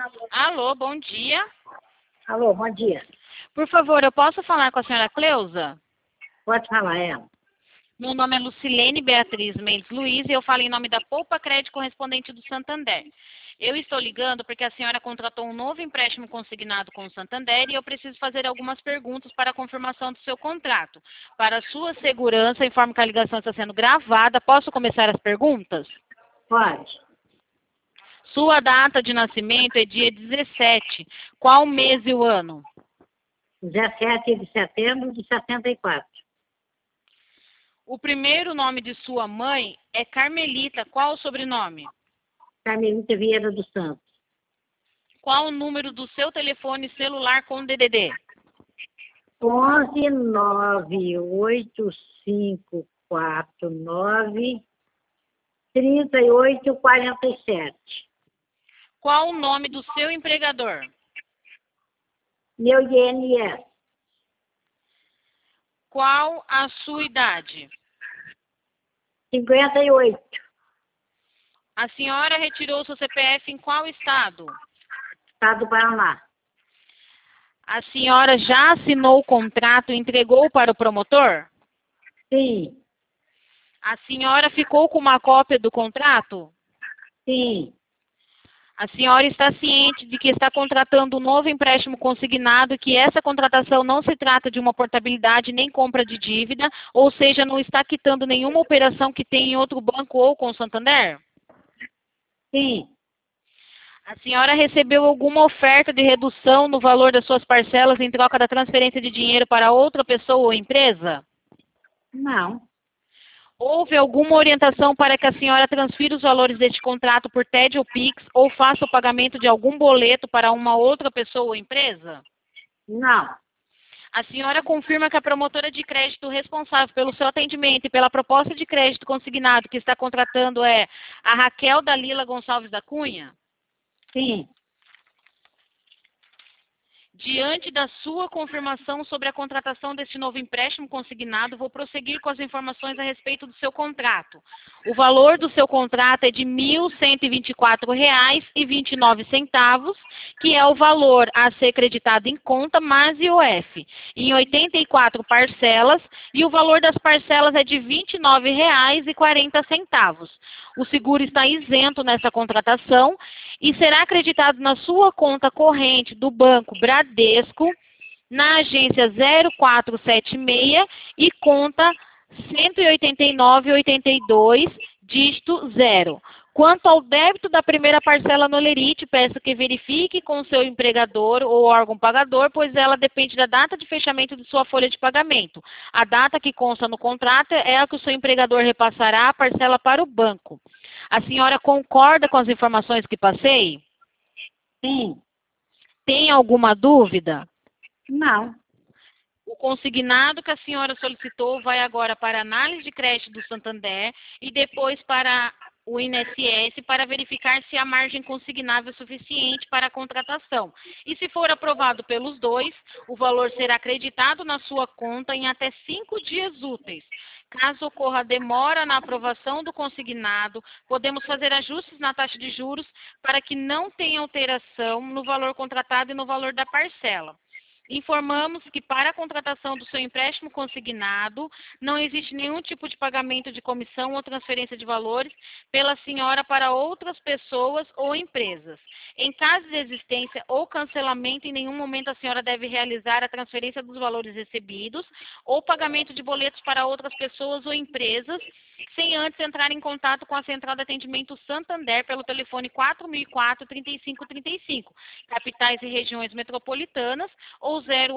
Alô, bom dia. Alô, bom dia. Por favor, eu posso falar com a senhora Cleusa? Pode falar, ela. Meu nome é Lucilene Beatriz Mendes Luiz e eu falo em nome da Poupa Crédito Correspondente do Santander. Eu estou ligando porque a senhora contratou um novo empréstimo consignado com o Santander e eu preciso fazer algumas perguntas para a confirmação do seu contrato. Para sua segurança, informo que a ligação está sendo gravada. Posso começar as perguntas? Pode. Sua data de nascimento é dia 17. Qual mês e o ano? 17 de setembro de 74. O primeiro nome de sua mãe é Carmelita. Qual o sobrenome? Carmelita Vieira dos Santos. Qual o número do seu telefone celular com DDD? 11 98549 3847. Qual o nome do seu empregador? Meu INS. Qual a sua idade? 58. A senhora retirou seu CPF em qual estado? Estado do Paraná. A senhora já assinou o contrato e entregou para o promotor? Sim. A senhora ficou com uma cópia do contrato? Sim. A senhora está ciente de que está contratando um novo empréstimo consignado e que essa contratação não se trata de uma portabilidade nem compra de dívida, ou seja, não está quitando nenhuma operação que tem em outro banco ou com o Santander? Sim. A senhora recebeu alguma oferta de redução no valor das suas parcelas em troca da transferência de dinheiro para outra pessoa ou empresa? Não. Houve alguma orientação para que a senhora transfira os valores deste contrato por TED ou Pix ou faça o pagamento de algum boleto para uma outra pessoa ou empresa? Não. A senhora confirma que a promotora de crédito responsável pelo seu atendimento e pela proposta de crédito consignado que está contratando é a Raquel Dalila Gonçalves da Cunha? Sim. Diante da sua confirmação sobre a contratação deste novo empréstimo consignado, vou prosseguir com as informações a respeito do seu contrato. O valor do seu contrato é de R$ 1.124,29, que é o valor a ser creditado em conta mais IOF, em 84 parcelas, e o valor das parcelas é de R$ 29,40. O seguro está isento nessa contratação e será acreditado na sua conta corrente do Banco Bradesco, na agência 0476 e conta 189,82, dígito 0. Quanto ao débito da primeira parcela no Lerite, peço que verifique com seu empregador ou órgão pagador, pois ela depende da data de fechamento de sua folha de pagamento. A data que consta no contrato é a que o seu empregador repassará a parcela para o banco. A senhora concorda com as informações que passei? Sim. Tem alguma dúvida? Não. O consignado que a senhora solicitou vai agora para a análise de crédito do Santander e depois para o INSS para verificar se a margem consignável é suficiente para a contratação. E se for aprovado pelos dois, o valor será acreditado na sua conta em até 5 dias úteis. Caso ocorra demora na aprovação do consignado, podemos fazer ajustes na taxa de juros para que não tenha alteração no valor contratado e no valor da parcela. Informamos que para a contratação do seu empréstimo consignado, não existe nenhum tipo de pagamento de comissão ou transferência de valores pela senhora para outras pessoas ou empresas. Em caso de existência ou cancelamento, em nenhum momento a senhora deve realizar a transferência dos valores recebidos ou pagamento de boletos para outras pessoas ou empresas, sem antes entrar em contato com a Central de Atendimento Santander pelo telefone 4004-3535, capitais e regiões metropolitanas, ou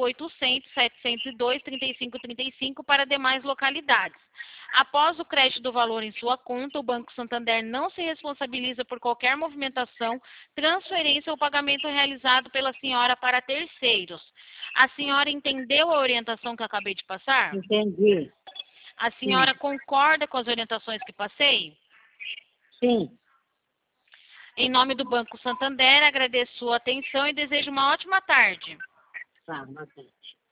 0800-702-3535 para demais localidades. Após o crédito do valor em sua conta, o Banco Santander não se responsabiliza por qualquer movimentação, transferência ou pagamento realizado pela senhora para terceiros. A senhora entendeu a orientação que eu acabei de passar? Entendi. A senhora concorda com as orientações que passei? Sim. Em nome do Banco Santander, agradeço sua atenção e desejo uma ótima tarde. Tá, bastante.